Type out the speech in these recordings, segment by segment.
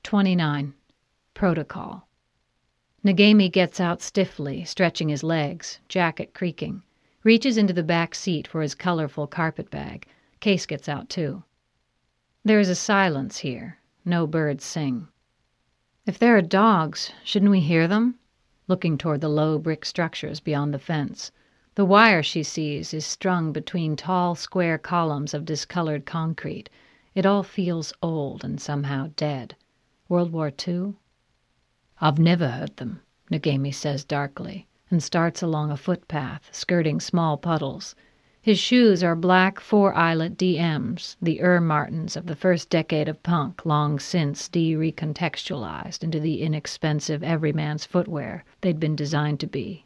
29. Protocol. Ngemi gets out stiffly, stretching his legs, jacket creaking, reaches into the back seat for his colorful carpet bag. Case gets out too. There is a silence here. No birds sing. If there are dogs, shouldn't we hear them? Looking toward the low brick structures beyond the fence. The wire she sees is strung between tall square columns of discolored concrete. It all feels old and somehow dead. World War II? I've never heard them, Ngemi says darkly, and starts along a footpath, skirting small puddles. His shoes are black four-eyelet DMs, the Martens of the first decade of punk, long since de-recontextualized into the inexpensive everyman's footwear they'd been designed to be.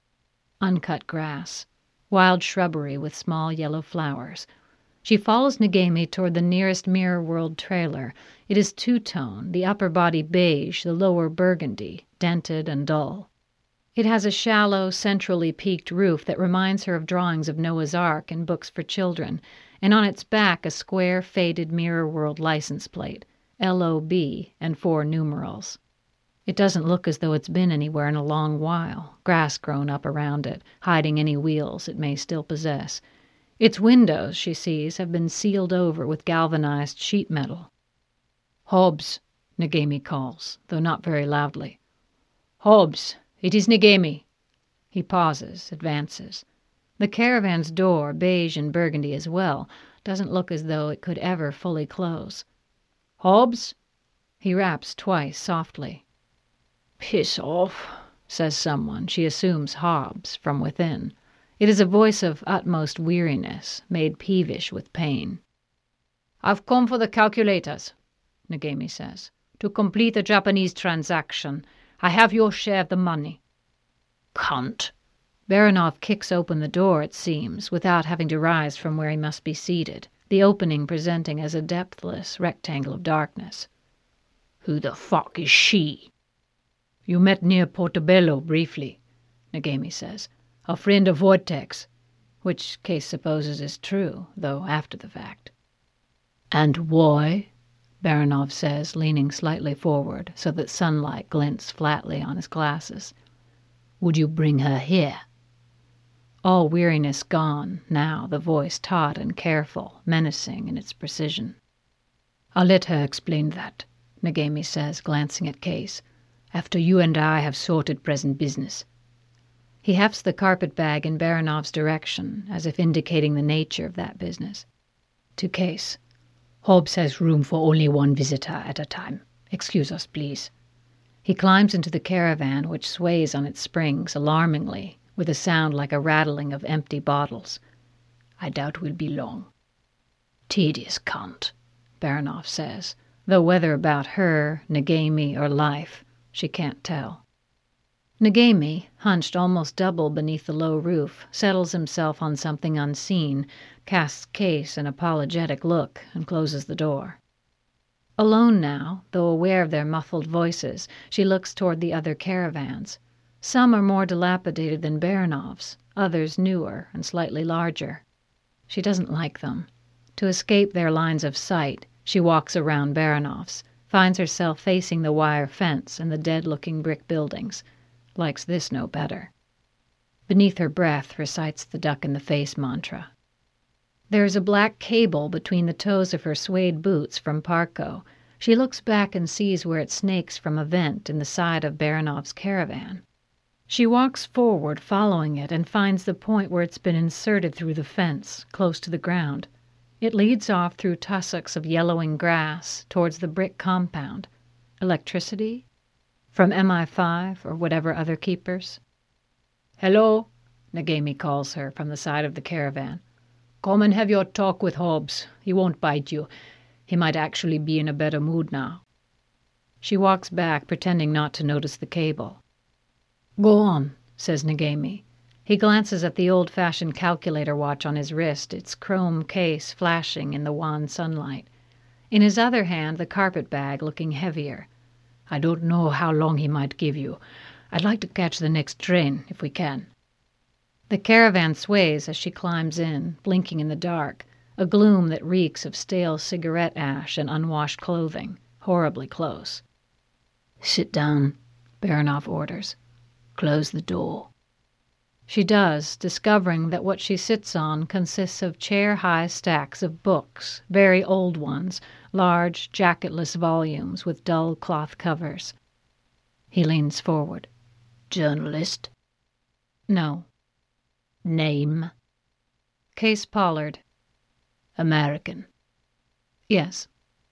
Uncut grass, wild shrubbery with small yellow flowers. She follows Ngemi toward the nearest Mirror World trailer. It is two-tone, the upper body beige, the lower burgundy, dented and dull. It has a shallow, centrally peaked roof that reminds her of drawings of Noah's Ark in books for children, and on its back a square, faded Mirror World license plate, LOB, and 4 numerals. It doesn't look as though it's been anywhere in a long while, grass grown up around it, hiding any wheels it may still possess. Its windows, she sees, have been sealed over with galvanized sheet metal. "Hobbs," Ngemi calls, though not very loudly. "Hobbs, it is Ngemi." He pauses, advances. The caravan's door, beige and burgundy as well, doesn't look as though it could ever fully close. "Hobbs?" He raps twice, softly. "Piss off," says someone, she assumes Hobbs, from within. It is a voice of utmost weariness, made peevish with pain. "I've come for the calculators," Ngemi says, "to complete the Japanese transaction. I have your share of the money." "Cunt." Baranov kicks open the door, it seems, without having to rise from where he must be seated, the opening presenting as a depthless rectangle of darkness. "Who the fuck is she?" "You met near Portobello briefly," Ngemi says. "A friend of Vortex," which Case supposes is true, though after the fact. "And why?" Baranov says, leaning slightly forward so that sunlight glints flatly on his glasses. "Would you bring her here?" All weariness gone, now, the voice taut and careful, menacing in its precision. "I'll let her explain that," Ngemi says, glancing at Case, "after you and I have sorted present business." He hefts the carpet bag in Baranov's direction, as if indicating the nature of that business. To Case, "Hobbs has room for only one visitor at a time. Excuse us, please." He climbs into the caravan, which sways on its springs alarmingly, with a sound like a rattling of empty bottles. "I doubt we'll be long." "Tedious cunt," Baranov says, though whether about her, Ngemi, or life, she can't tell. Ngemi, hunched almost double beneath the low roof, settles himself on something unseen, casts Case an apologetic look, and closes the door. Alone now, though aware of their muffled voices, she looks toward the other caravans. Some are more dilapidated than Baranov's, others newer and slightly larger. She doesn't like them. To escape their lines of sight, she walks around Baranov's, finds herself facing the wire fence and the dead-looking brick buildings. Likes this no better. Beneath her breath recites the duck-in-the-face mantra. There is a black cable between the toes of her suede boots from Parco. She looks back and sees where it snakes from a vent in the side of Baranov's caravan. She walks forward, following it, and finds the point where it's been inserted through the fence, close to the ground. It leads off through tussocks of yellowing grass towards the brick compound. Electricity? From MI5 or whatever other keepers? "Hello," Ngemi calls her from the side of the caravan. "Come and have your talk with Hobbs. He won't bite you. He might actually be in a better mood now." She walks back, pretending not to notice the cable. "Go on," says Ngemi. He glances at the old-fashioned calculator watch on his wrist, its chrome case flashing in the wan sunlight. In his other hand, the carpet bag looking heavier. "I don't know how long he might give you. I'd like to catch the next train, if we can." The caravan sways as she climbs in, blinking in the dark, a gloom that reeks of stale cigarette ash and unwashed clothing, horribly close. "Sit down," Baranov orders. "Close the door." She does, discovering that what she sits on consists of chair-high stacks of books, very old ones, large, jacketless volumes with dull cloth covers. He leans forward. "Journalist?" No. "Name?" Case Pollard. "American?" Yes.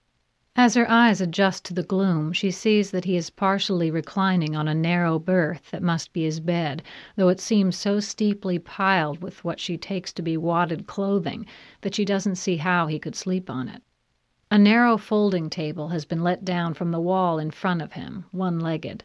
As her eyes adjust to the gloom, she sees that he is partially reclining on a narrow berth that must be his bed, though it seems so steeply piled with what she takes to be wadded clothing that she doesn't see how he could sleep on it. A narrow folding table has been let down from the wall in front of him, one-legged.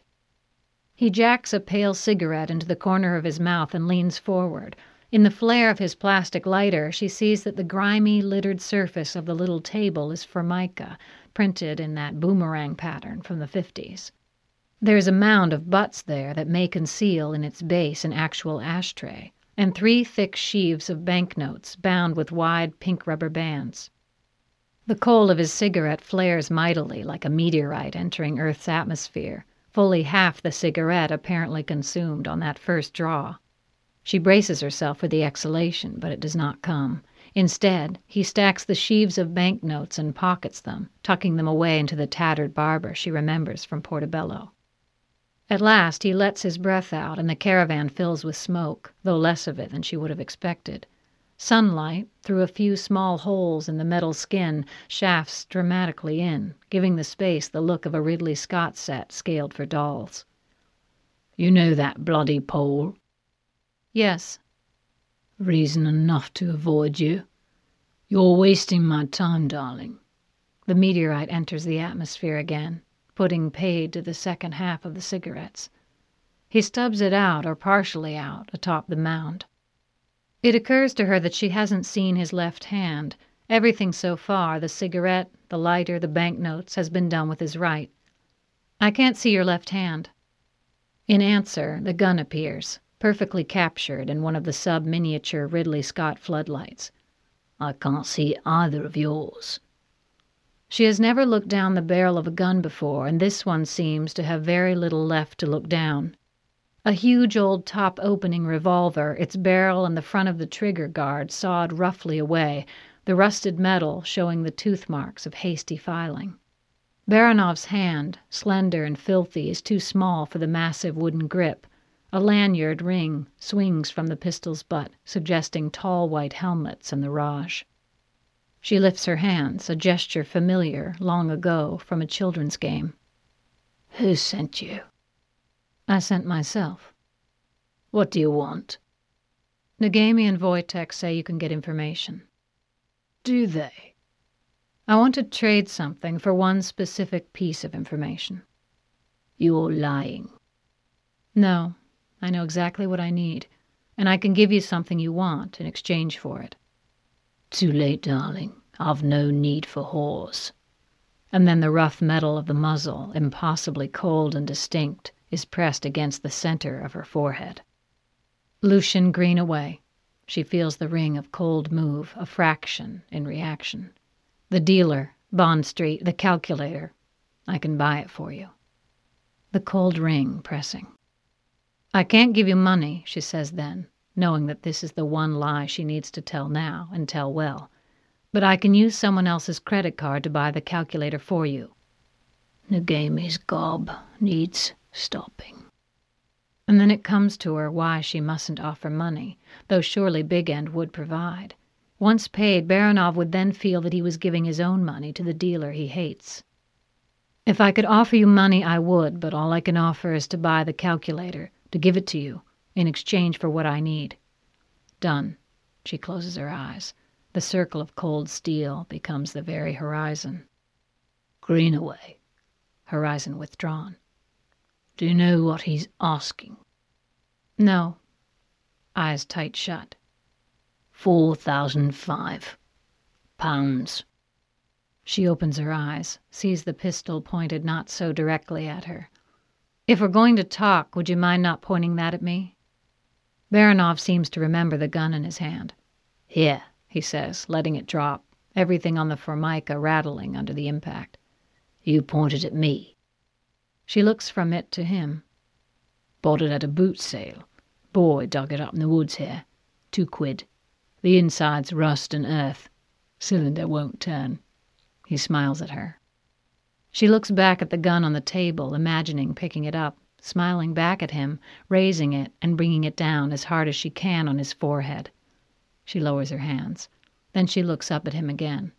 He jacks a pale cigarette into the corner of his mouth and leans forward. In the flare of his plastic lighter, she sees that the grimy, littered surface of the little table is formica, printed in that boomerang pattern from the 50s. There is a mound of butts there that may conceal in its base an actual ashtray, and 3 thick sheaves of banknotes bound with wide pink rubber bands. The coal of his cigarette flares mightily like a meteorite entering Earth's atmosphere, fully half the cigarette apparently consumed on that first draw. She braces herself for the exhalation, but it does not come. Instead, he stacks the sheaves of banknotes and pockets them, tucking them away into the tattered Barber she remembers from Portobello. At last he lets his breath out, and the caravan fills with smoke, though less of it than she would have expected. Sunlight, through a few small holes in the metal skin, shafts dramatically in, giving the space the look of a Ridley Scott set scaled for dolls. "You know that bloody Pole?" "Yes." "Reason enough to avoid you. You're wasting my time, darling." The meteorite enters the atmosphere again, putting paid to the second half of the cigarettes. He stubs it out, or partially out, atop the mound. It occurs to her that she hasn't seen his left hand. Everything so far, the cigarette, the lighter, the banknotes, has been done with his right. "I can't see your left hand." In answer, the gun appears, perfectly captured in one of the sub-miniature Ridley Scott floodlights. "I can't see either of yours." She has never looked down the barrel of a gun before, and this one seems to have very little left to look down. A huge old top-opening revolver, its barrel and the front of the trigger guard sawed roughly away, the rusted metal showing the tooth marks of hasty filing. Baranov's hand, slender and filthy, is too small for the massive wooden grip. A lanyard ring swings from the pistol's butt, suggesting tall white helmets and the Raj. She lifts her hands, a gesture familiar, long ago, from a children's game. "Who sent you?" "I sent myself." "What do you want?" "Nagami and Wojtek say you can get information." "Do they?" "I want to trade something for one specific piece of information." "You're lying." "No. I know exactly what I need, and I can give you something you want in exchange for it." "Too late, darling. I've no need for whores." And then the rough metal of the muzzle, impossibly cold and distinct, is pressed against the center of her forehead. Lucian Greenaway. She feels the ring of cold move, a fraction in reaction. The dealer, Bond Street, the calculator. I can buy it for you. The cold ring pressing. "I can't give you money," she says then, knowing that this is the one lie she needs to tell now, and tell well. "But I can use someone else's credit card to buy the calculator for you." Nagami's gob needs stopping. And then it comes to her why she mustn't offer money, though surely Big End would provide. Once paid, Baranov would then feel that he was giving his own money to the dealer he hates. "If I could offer you money, I would, but all I can offer is to buy the calculator, to give it to you, in exchange for what I need." Done. She closes her eyes. The circle of cold steel becomes the very horizon. "Greenaway." Horizon withdrawn. "Do you know what he's asking?" "No." Eyes tight shut. £4,500. She opens her eyes, sees the pistol pointed not so directly at her. "If we're going to talk, would you mind not pointing that at me?" Baranov seems to remember the gun in his hand. "Here," he says, letting it drop, everything on the formica rattling under the impact. "You pointed at me." She looks from it to him. Bought it at a boot sale. Boy dug it up in the woods here. £2. The inside's rust and earth. Cylinder won't turn. He smiles at her. She looks back at the gun on the table, imagining picking it up, smiling back at him, raising it and bringing it down as hard as she can on his forehead. She lowers her hands. Then she looks up at him again.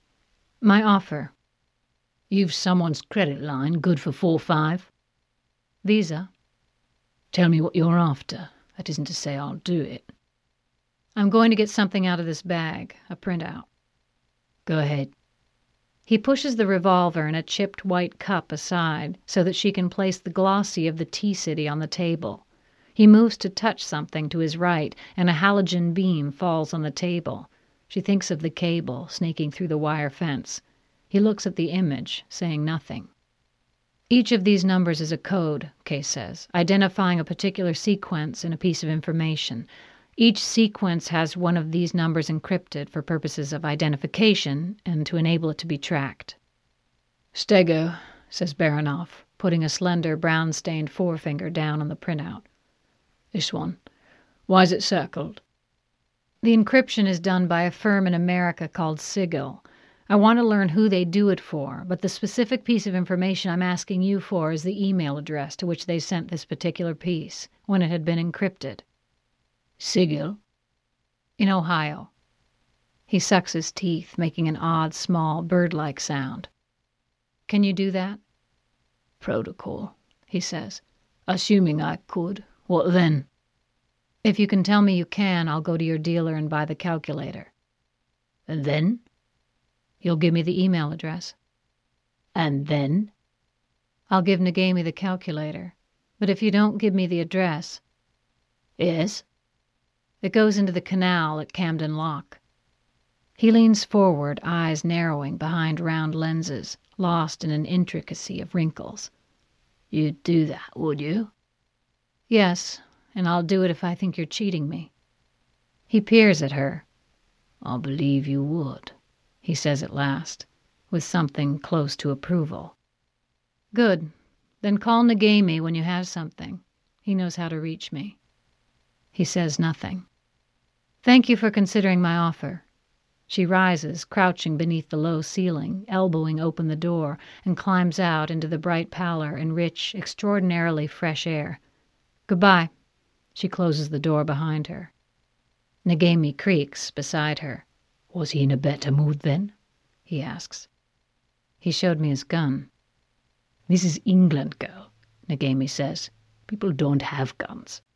My offer. You've someone's credit line, good for 4-5? Visa. Tell me what you're after. That isn't to say I'll do it. I'm going to get something out of this bag, a printout. Go ahead. He pushes the revolver and a chipped white cup aside so that she can place the glossy of the Tea-City on the table. He moves to touch something to his right, and a halogen beam falls on the table. She thinks of the cable snaking through the wire fence. He looks at the image, saying nothing. Each of these numbers is a code, Case says, identifying a particular sequence in a piece of information. Each sequence has one of these numbers encrypted for purposes of identification and to enable it to be tracked. Stego, says Baranov, putting a slender brown-stained forefinger down on the printout. This one. Why is it circled? The encryption is done by a firm in America called Sigil. I want to learn who they do it for, but the specific piece of information I'm asking you for is the email address to which they sent this particular piece, when it had been encrypted. Sigil? In Ohio. He sucks his teeth, making an odd, small, bird-like sound. Can you do that? Protocol, he says. Assuming I could. What then? If you can tell me you can, I'll go to your dealer and buy the calculator. And then? You'll give me the email address. And then? I'll give Nagami the calculator. But if you don't give me the address... Yes? It goes into the canal at Camden Lock. He leans forward, eyes narrowing behind round lenses, lost in an intricacy of wrinkles. You'd do that, would you? Yes, and I'll do it if I think you're cheating me. He peers at her. I believe you would, he says at last, with something close to approval. Good. Then call Nagami when you have something. He knows how to reach me. He says nothing. Thank you for considering my offer. She rises, crouching beneath the low ceiling, elbowing open the door, and climbs out into the bright pallor and rich, extraordinarily fresh air. Goodbye. She closes the door behind her. Nagami creaks beside her. Was he in a better mood then? He asks. He showed me his gun. This is England, girl, Nagami says. People don't have guns.